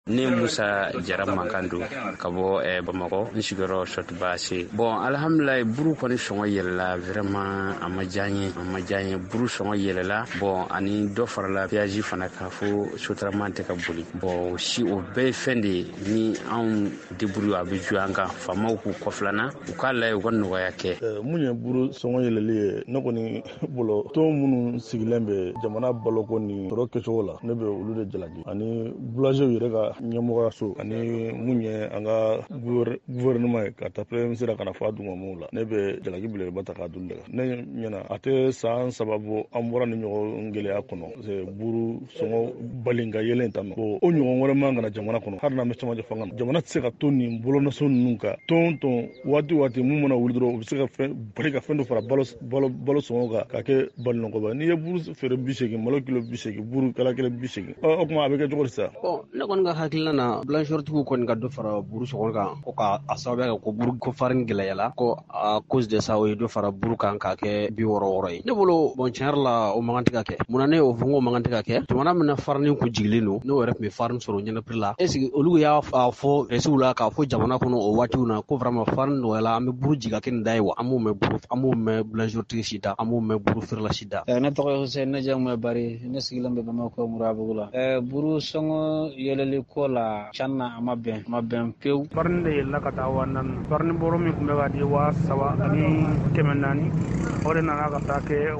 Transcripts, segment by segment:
ne Musa Jara Mankando ka bɔ Bamakɔ n sigiyɔrɔ Short Base. Bon alhamdulillah buru kɔni sɔngɔ yɛlɛla vraiment a ma diya n ye buru sɔngɔ yɛlɛla bon ani dɔ farala péage fana kan fo sotarama tɛ ka boli. Bon si o bɛɛ ye fɛn de ye ni anw débrouille a bɛ jouer an kan faamaw k'u kɔfilana u k'a lajɛ u ka nɔgɔya kɛ. Mun ye buru sɔngɔ yɛlɛli ye ne kɔni bolo tɔn minnu sigilen bɛ jamana baloko ni sɔrɔ kɛcogo la ne bɛ olu de jalaki ani boulanger yɛrɛ ka ɲɛmɔgɔyaso ani mun ye an ka gouvernement ye ka taa premier ministre kana fɔ a dugumamɔgɔw la ne bɛ jalaki belebeleba ta k'a dun de ne ɲɛna a tɛ san saba bɔ an bɔra ni ɲɔgɔn gɛlɛya kɔnɔ buru sɔngɔ bali ka yɛlɛn ta ma o ɲɔgɔn wɛrɛ man kana jamana kɔnɔ hali n'an bɛ cɛmancɛ fanga na jamana tɛ se ka to nin bolonɔso ninnu kan tɔn waati mun mana wuli dɔrɔn u bɛ se ka bali ka fɛn dɔ fara balo sɔngɔ kan ka kɛ balinɔgɔba n'i ye buru feere 80 malo kilo 80 buru kala kelen 80 o kuma a bɛ kɛ cogo di sa. Ne kɔni ka hakilina na blancheur-tigiw kɔni ka dɔ fara buru sɔngɔ kan ko ka a sababuya kɛ ko buru ko farin gɛlɛyala ko à cause de ça o ye dɔ fara buru kan k'a kɛ 60 ye ne bolo bon tiɲɛ yɛrɛ la o man kan tɛ ka kɛ munna ne y'o fɔ n ko man kan tɛ ka kɛ jamana min na farinin kun jigilen don n'o yɛrɛ tun bɛ farin sɔrɔ ɲɛnɛ prix la est-ce que olu y'a fɔ presiw la k'a fɔ jamana kɔnɔ o waatiw na ko vraiment farin nɔgɔyala an bɛ buru jigin ka kɛ nin da ye wa an m'o mɛn blancheur-tigi si da an m'o mɛn buru feerela si da. Ne tɔgɔ ye Hussein ne jamu ye Bari ne sigilen bɛ Bamakɔ Murabugu la buru sɔngɔ yɛlɛli ko la canna a ma bɛn pewu. Farin de yɛlɛla ka taa 400 farin bɔrɔ min tun bɛ ka di 300 ani 400 o de nana ka taa kɛ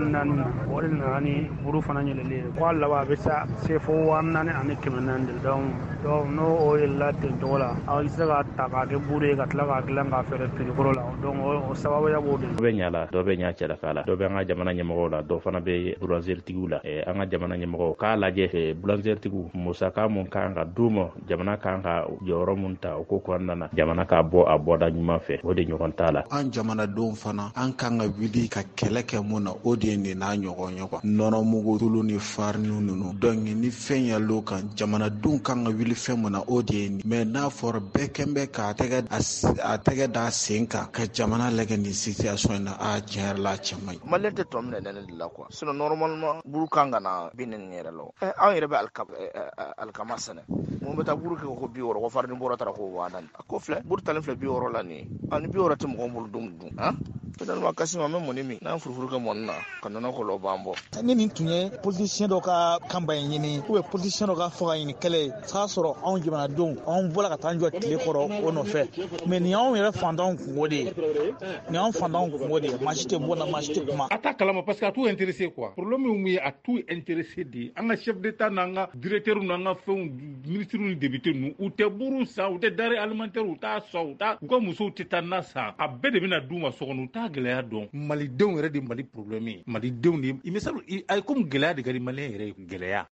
400 o de nana ni buru fana yɛlɛli ye ko a laban a bɛ se fo 400 ani 400 de donc n'o o yɛlɛla ten cogo la a bɛ se ka ta k'a kɛ buru ye ka tila k'a dilan k'a feere prix la donc o sababuya b'o de. Dɔ bɛ ɲa la dɔ bɛ ɲa cɛlaka la dɔ bɛ an ka jamana ɲɛmɔgɔw la dɔ fana bɛ boulangerie-tigiw la an ka jamana ɲɛmɔgɔw k'a lajɛ boulangerie-tigiw musaka mun kan ka d'u ma jamana kan ka jɔyɔrɔ mun ta o ko kɔnɔna na jamana ka bɔ a bɔda ɲuman fɛ o de ɲɔgɔn t'a la. An jamanadenw fana an kan ka wuli ka kɛlɛ kɛ mun na o de ye nin n'a ɲɔgɔn nɔnɔmugu tulu ni fariniw ninnu donc ni fɛn yɛl'o kan jamanadenw kan ka wuli fɛn mun na o de ye nin mais n'a fɔra bɛɛ kɛn bɛ k'a tɛgɛ da sen kan ka jamana lagɛ nin situation in na a tiɲɛ yɛrɛ la a cɛ man ɲi. Maliyɛn tɛ tɔ minɛ ne de la quoi sinon normalement buru kan ka na bin nin yɛrɛ la an yɛrɛ bɛ alikama sɛnɛ mun bɛ taa buru kɛ ko 60 ko farini bɔra taara ko 400 a ko filɛ buru talen filɛ 60 la nin ani 60 tɛ mɔgɔ bolo dun finalement Kassim an bɛ mɔni min n'an furufuru kɛ mɔni na ka nɔnɔ kɔlɔ b'an bɔ. Ni nin tun ye politicien dɔ ka campagne ɲini ou bien politicien dɔ ka fɔ ka ɲini kɛlɛ s'a sɔrɔ anw jamanadenw anw bɔra ka taa jɔ tile kɔrɔ o nɔfɛ mais nin y'anw yɛrɛ fantanw kungo de ye maa si tɛ bɔ na maa si tɛ kuma. A t'a kalama parce que a t'u intéressé quoi problème min ye a t'u intéressé de an ka chef d'état n'an ka directeur n'an ka fɛnw ministres ni députés ninnu u tɛ buru san u tɛ denrée alimentaire u t'a sɔn u ka musow tɛ taa na san a bɛɛ de bɛna d'u ma so kɔnɔ u t'a gɛlɛya dɔn malidenw yɛrɛ de Mali problème ye malidenw de misali a ye comme gɛlɛya de ka di maliyɛn yɛrɛ ye gɛlɛya.